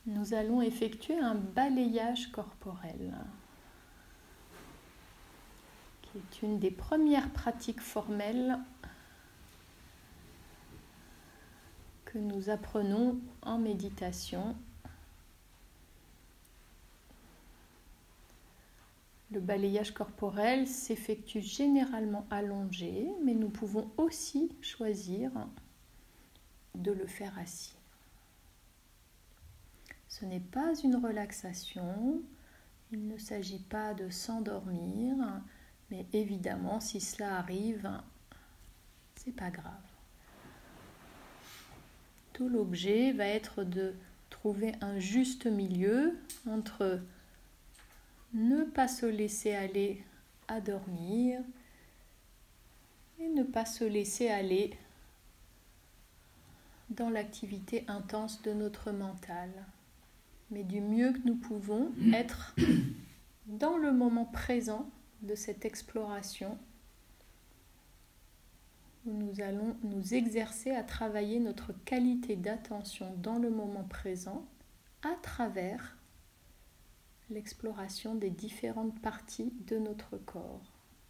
nous allons effectuer un balayage corporel, qui est une des premières pratiques formelles que nous apprenons en méditation. Le balayage corporel s'effectue généralement allongé, mais nous pouvons aussi choisir de le faire assis. Ce n'est pas une relaxation, il ne s'agit pas de s'endormir, mais évidemment, si cela arrive, c'est pas grave. Tout l'objet va être de trouver un juste milieu entre ne pas se laisser aller à dormir et ne pas se laisser aller dans l'activité intense de notre mental. Mais du mieux que nous pouvons être dans le moment présent de cette exploration où nous allons nous exercer à travailler notre qualité d'attention dans le moment présent à travers l'exploration des différentes parties de notre corps.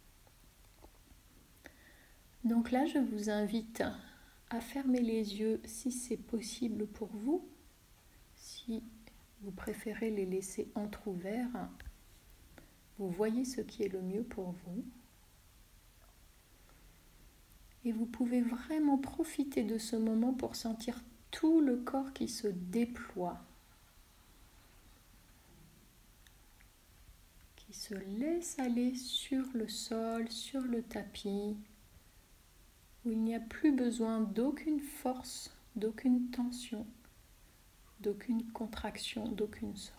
Donc là, je vous invite à fermer les yeux si c'est possible pour vous. Si vous préférez les laisser entr'ouverts, vous voyez ce qui est le mieux pour vous. Et vous pouvez vraiment profiter de ce moment pour sentir tout le corps qui se déploie, qui se laisse aller sur le sol, sur le tapis, où il n'y a plus besoin d'aucune force, d'aucune tension, d'aucune contraction, d'aucune sorte.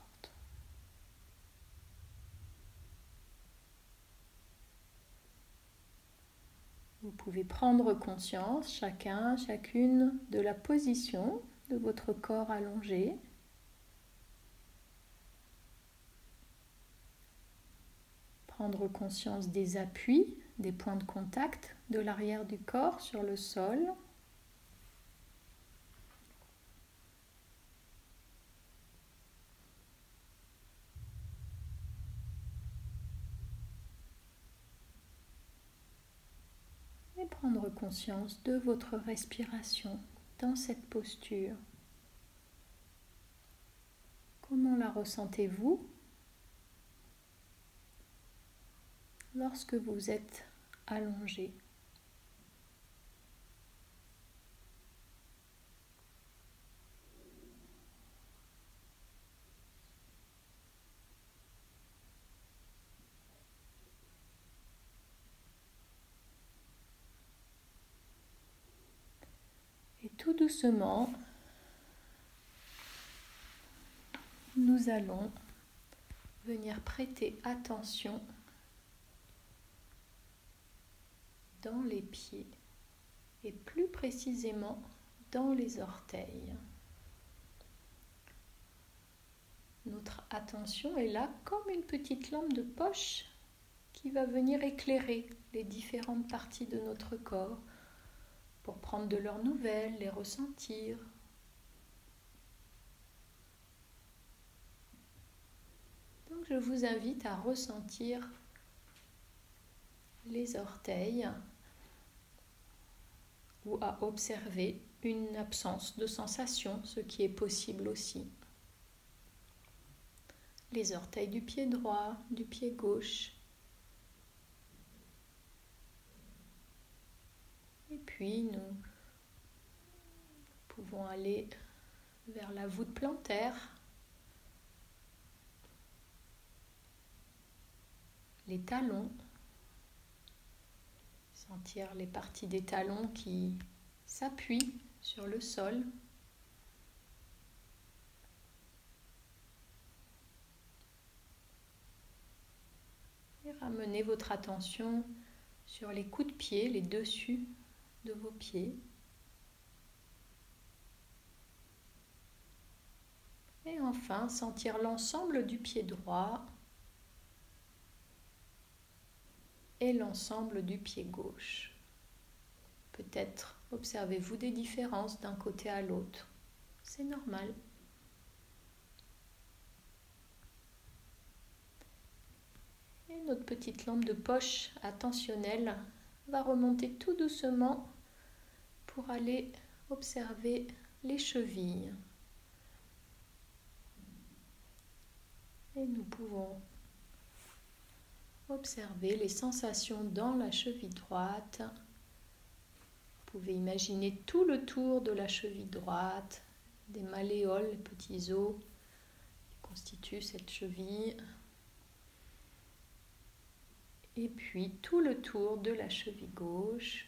Vous pouvez prendre conscience, chacun, chacune, de la position de votre corps allongé. Prendre conscience des appuis, des points de contact de l'arrière du corps sur le sol. Et prendre conscience de votre respiration dans cette posture. Comment la ressentez-vous lorsque vous êtes allongé? Et tout doucement, nous allons venir prêter attention dans les pieds et plus précisément dans les orteils. Notre attention est là comme une petite lampe de poche qui va venir éclairer les différentes parties de notre corps pour prendre de leurs nouvelles, les ressentir. Donc je vous invite à ressentir les orteils ou à observer une absence de sensation, ce qui est possible aussi. Les orteils du pied droit, du pied gauche. Et puis nous pouvons aller vers la voûte plantaire, les talons, sentir les parties des talons qui s'appuient sur le sol. Et ramenez votre attention sur les coups de pied, les dessus de vos pieds. Et enfin, sentir l'ensemble du pied droit et l'ensemble du pied gauche. Peut-être observez-vous des différences d'un côté à l'autre. C'est normal. Et notre petite lampe de poche attentionnelle va remonter tout doucement pour aller observer les chevilles. Et nous pouvons observer les sensations dans la cheville droite. Vous pouvez imaginer tout le tour de la cheville droite, des malléoles, les petits os qui constituent cette cheville. Et puis tout le tour de la cheville gauche.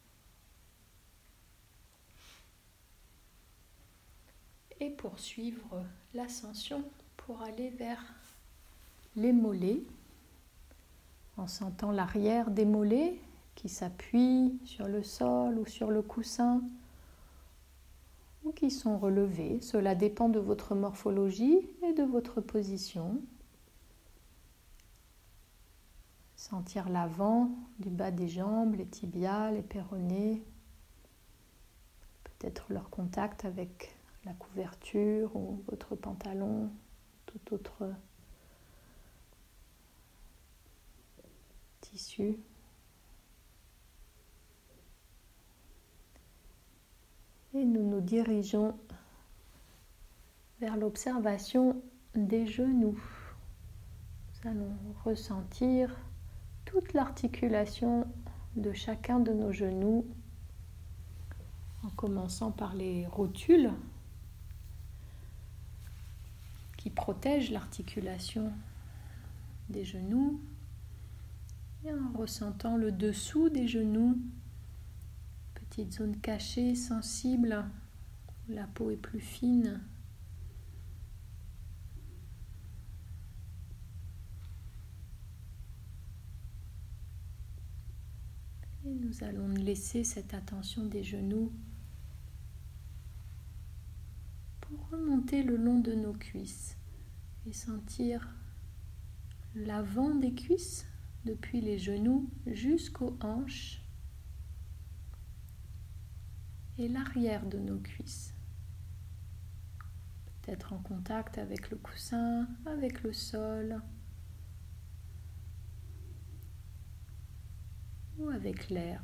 Et poursuivre l'ascension pour aller vers les mollets, en sentant l'arrière des mollets qui s'appuient sur le sol ou sur le coussin ou qui sont relevés. Cela dépend de votre morphologie et de votre position. Sentir l'avant du bas des jambes, les tibias, les péronées, peut-être leur contact avec la couverture ou votre pantalon, tout autre tissu. Et nous nous dirigeons vers l'observation des genoux. Nous allons ressentir toute l'articulation de chacun de nos genoux, en commençant par les rotules qui protègent l'articulation des genoux, et en ressentant le dessous des genoux, petite zone cachée, sensible, où la peau est plus fine. Et nous allons laisser cette attention des genoux pour remonter le long de nos cuisses et sentir l'avant des cuisses depuis les genoux jusqu'aux hanches et l'arrière de nos cuisses. Peut-être en contact avec le coussin, avec le sol ou avec l'air.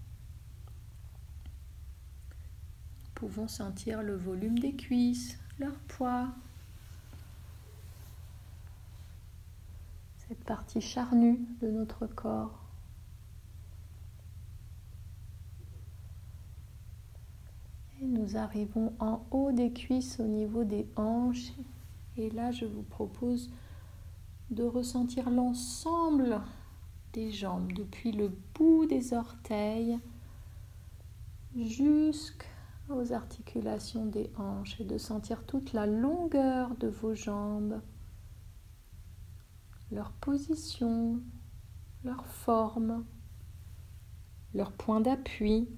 Nous pouvons sentir le volume des cuisses, leur poids, cette partie charnue de notre corps. Et nous arrivons en haut des cuisses, au niveau des hanches. Et là, je vous propose de ressentir l'ensemble des jambes, depuis le bout des orteils jusqu'aux articulations des hanches, et de sentir toute la longueur de vos jambes, leur position, leur forme, leur point d'appui.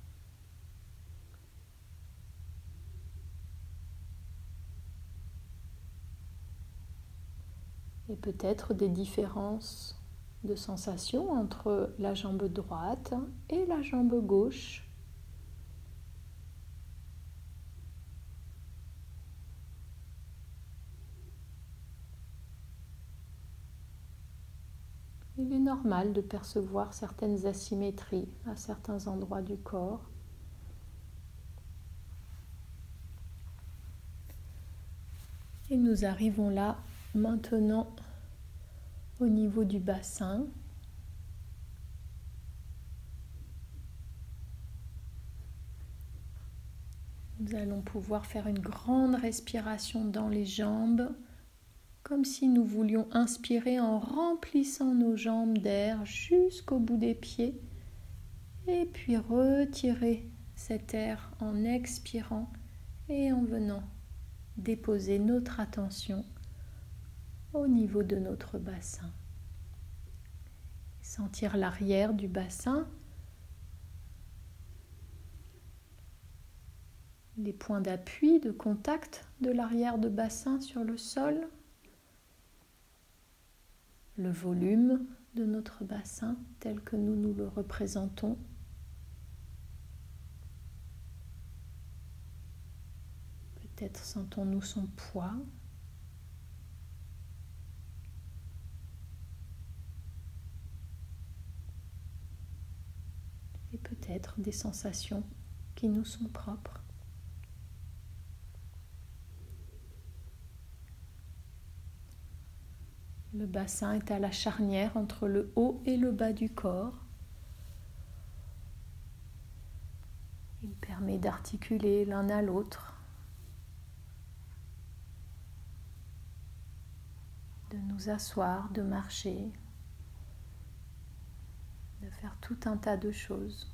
Et peut-être des différences de sensations entre la jambe droite et la jambe gauche. Il est normal de percevoir certaines asymétries à certains endroits du corps. Et nous arrivons là maintenant au niveau du bassin. Nous allons pouvoir faire une grande respiration dans les jambes, comme si nous voulions inspirer en remplissant nos jambes d'air jusqu'au bout des pieds, et puis retirer cet air en expirant et en venant déposer notre attention au niveau de notre bassin. Sentir l'arrière du bassin, les points d'appui, de contact de l'arrière de bassin sur le sol, le volume de notre bassin tel que nous nous le représentons. Peut-être sentons-nous son poids. peut-être des sensations qui nous sont propres. Le bassin est à la charnière entre le haut et le bas du corps. Il permet d'articuler l'un à l'autre, de nous asseoir, de marcher, de faire tout un tas de choses.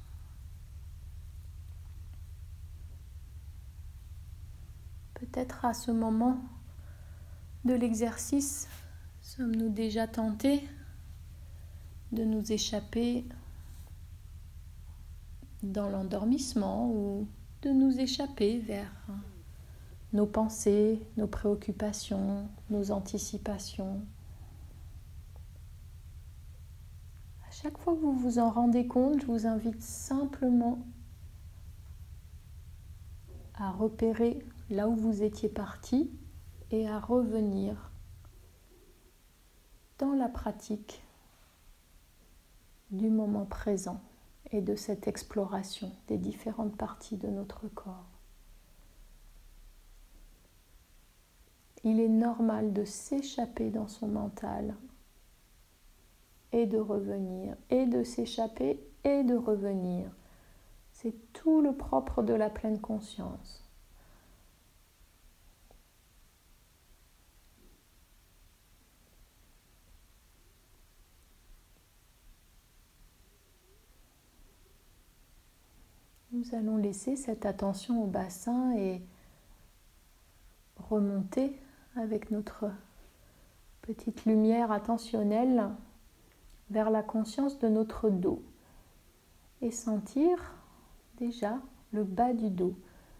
Peut-être à ce moment de l'exercice, sommes-nous déjà tentés de nous échapper dans l'endormissement ou de nous échapper vers nos pensées, nos préoccupations, nos anticipations. À chaque fois que vous vous en rendez compte, je vous invite simplement à repérer là où vous étiez parti et à revenir dans la pratique du moment présent et de cette exploration des différentes parties de notre corps. Il est normal de s'échapper dans son mental et de revenir, et de s'échapper et de revenir. C'est tout le propre de la pleine conscience. Nous allons laisser cette attention au bassin et remonter avec notre petite lumière attentionnelle vers la conscience de notre dos et sentir déjà le bas du dos,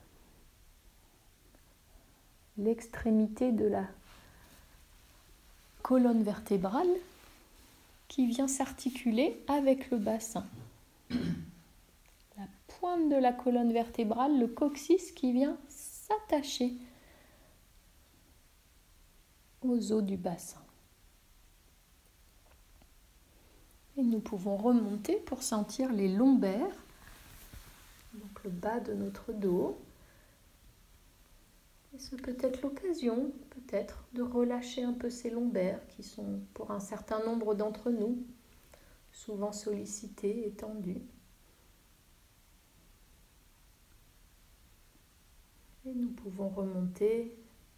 l'extrémité de la colonne vertébrale qui vient s'articuler avec le bassin. La pointe de la colonne vertébrale, le coccyx qui vient s'attacher aux os du bassin. Et nous pouvons remonter pour sentir les lombaires, donc le bas de notre dos. Et c'est peut-être l'occasion, peut-être, de relâcher un peu ces lombaires qui sont, pour un certain nombre d'entre nous, souvent sollicités et tendus. Et nous pouvons remonter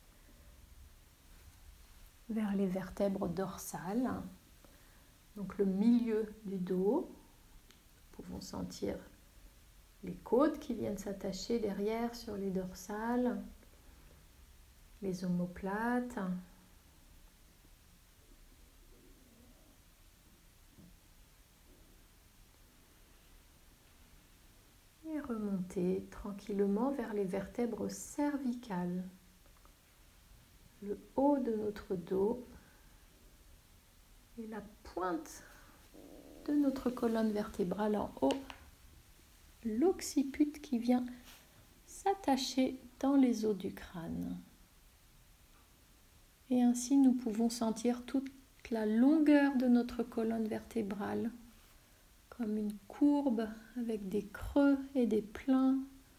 vers les vertèbres dorsales, donc le milieu du dos. Nous pouvons sentir les côtes qui viennent s'attacher derrière sur les dorsales, les omoplates. Et remonter tranquillement vers les vertèbres cervicales, le haut de notre dos et la pointe de notre colonne vertébrale en haut, l'occiput qui vient s'attacher dans les os du crâne. Et ainsi nous pouvons sentir toute la longueur de notre colonne vertébrale comme une courbe avec des creux et des pleins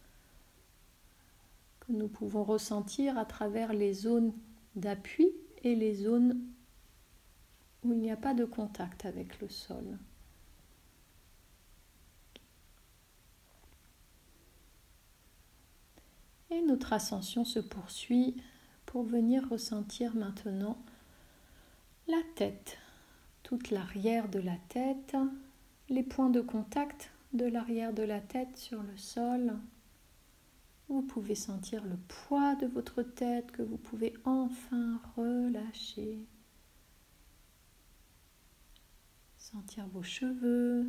que nous pouvons ressentir à travers les zones d'appui et les zones où il n'y a pas de contact avec le sol. Et notre ascension se poursuit pour venir ressentir maintenant la tête, toute l'arrière de la tête, les points de contact de l'arrière de la tête sur le sol. Vous pouvez sentir le poids de votre tête que vous pouvez enfin relâcher. Sentir vos cheveux,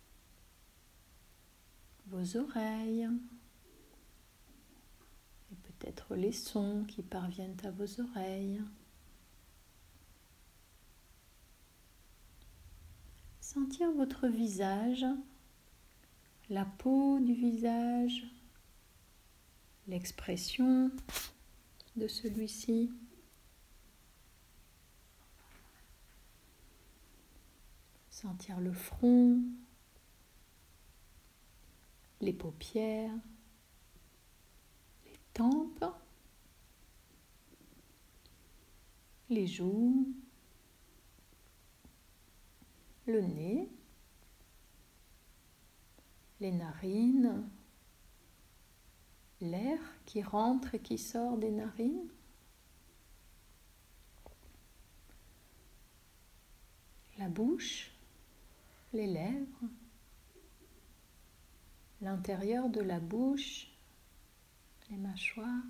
vos oreilles et peut-être les sons qui parviennent à vos oreilles. Sentir votre visage, la peau du visage, l'expression de celui-ci. Sentir le front, les paupières, les tempes, les joues, le nez, les narines, l'air qui rentre et qui sort des narines, la bouche, les lèvres, l'intérieur de la bouche, les mâchoires,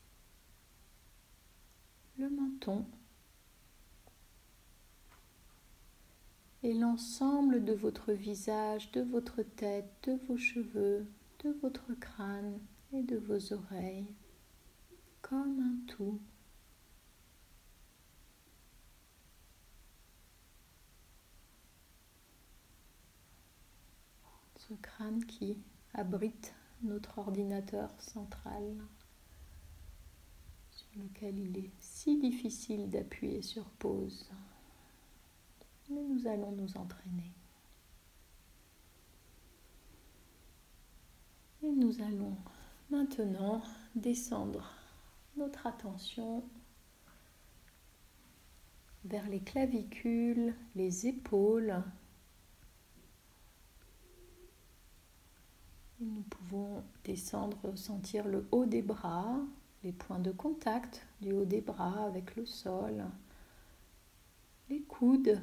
le menton et l'ensemble de votre visage, de votre tête, de vos cheveux, de votre crâne et de vos oreilles, comme un tout. Ce crâne qui abrite notre ordinateur central, sur lequel il est si difficile d'appuyer sur pause. Mais nous allons nous entraîner. Et nous allons maintenant descendre notre attention vers les clavicules, les épaules. Et nous pouvons descendre, sentir le haut des bras, les points de contact du haut des bras avec le sol, les coudes,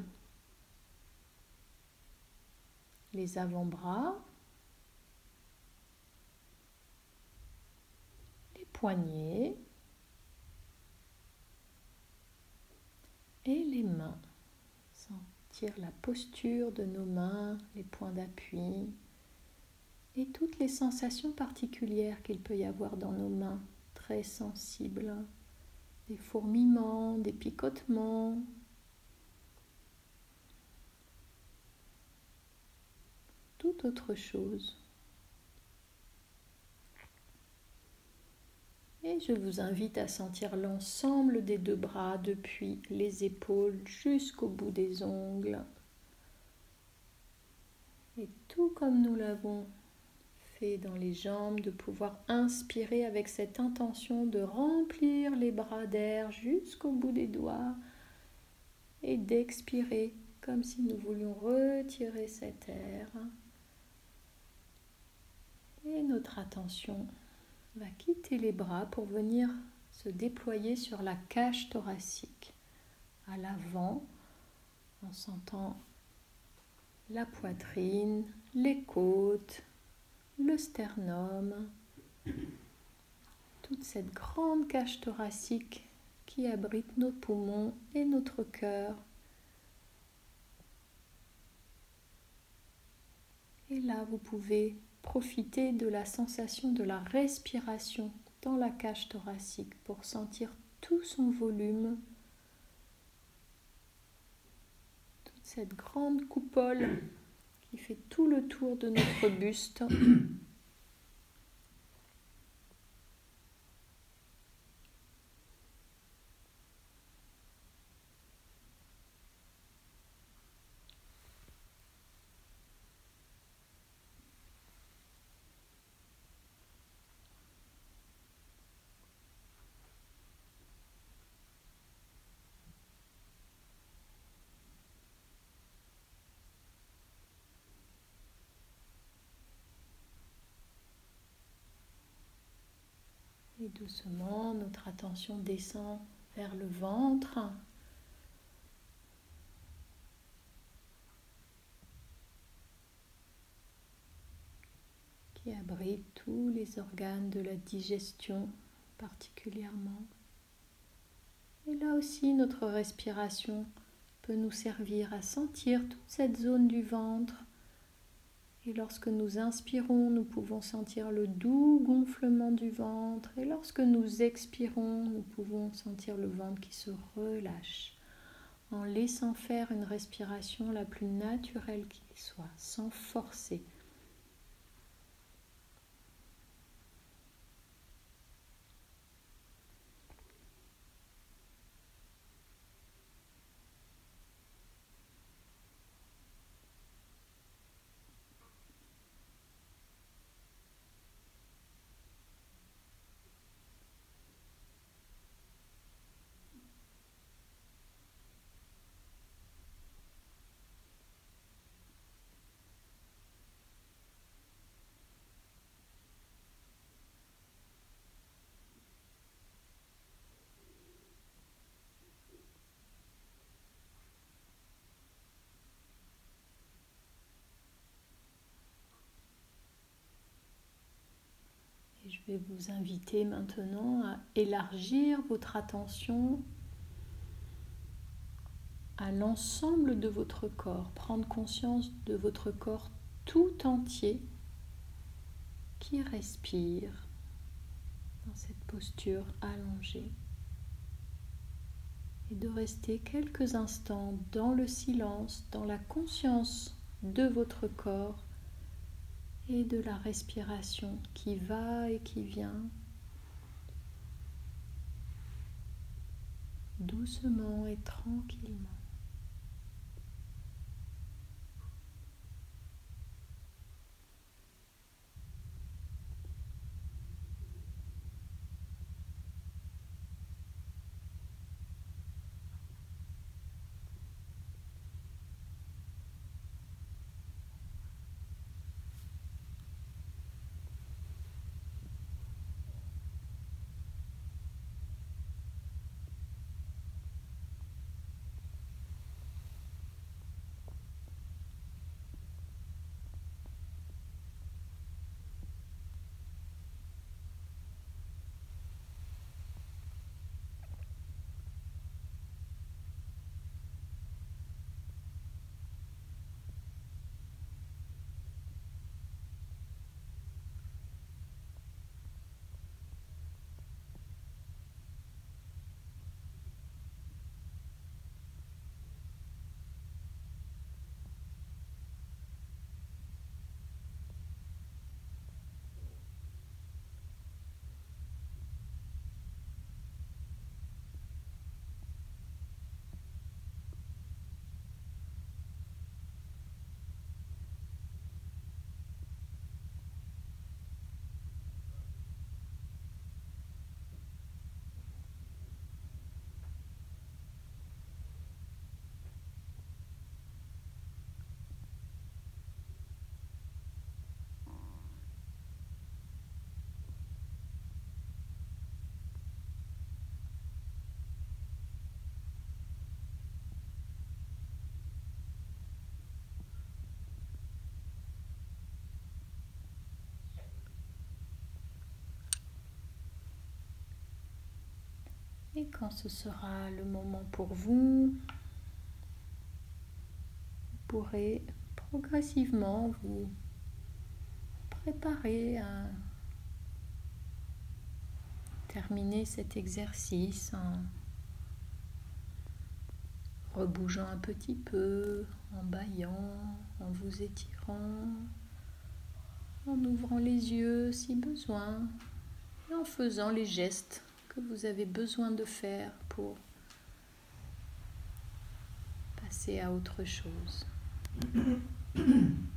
les avant-bras, les poignets et les mains. Sentir la posture de nos mains, les points d'appui et toutes les sensations particulières qu'il peut y avoir dans nos mains, très sensibles, des fourmillements, des picotements, toute autre chose. Et je vous invite à sentir l'ensemble des deux bras depuis les épaules jusqu'au bout des ongles. Et tout comme nous l'avons fait dans les jambes, de pouvoir inspirer avec cette intention de remplir les bras d'air jusqu'au bout des doigts et d'expirer comme si nous voulions retirer cet air. Et notre attention va quitter les bras pour venir se déployer sur la cage thoracique, à l'avant, en sentant la poitrine, les côtes, le sternum, toute cette grande cage thoracique qui abrite nos poumons et notre cœur. Et là, vous pouvez profiter de la sensation de la respiration dans la cage thoracique pour sentir tout son volume, toute cette grande coupole qui fait tout le tour de notre buste. Et doucement, notre attention descend vers le ventre. Qui abrite tous les organes de la digestion particulièrement. Et là aussi, notre respiration peut nous servir à sentir toute cette zone du ventre. Et lorsque nous inspirons, nous pouvons sentir le doux gonflement du ventre. Et lorsque nous expirons, nous pouvons sentir le ventre qui se relâche en laissant faire une respiration la plus naturelle qu'il soit, sans forcer. Je vais vous inviter maintenant à élargir votre attention à l'ensemble de votre corps, prendre conscience de votre corps tout entier qui respire dans cette posture allongée et de rester quelques instants dans le silence, dans la conscience de votre corps et de la respiration qui va et qui vient doucement et tranquillement. Et quand ce sera le moment pour vous, vous pourrez progressivement vous préparer à terminer cet exercice en rebougeant un petit peu, en bâillant, en vous étirant, en ouvrant les yeux si besoin et en faisant les gestes que vous avez besoin de faire pour passer à autre chose.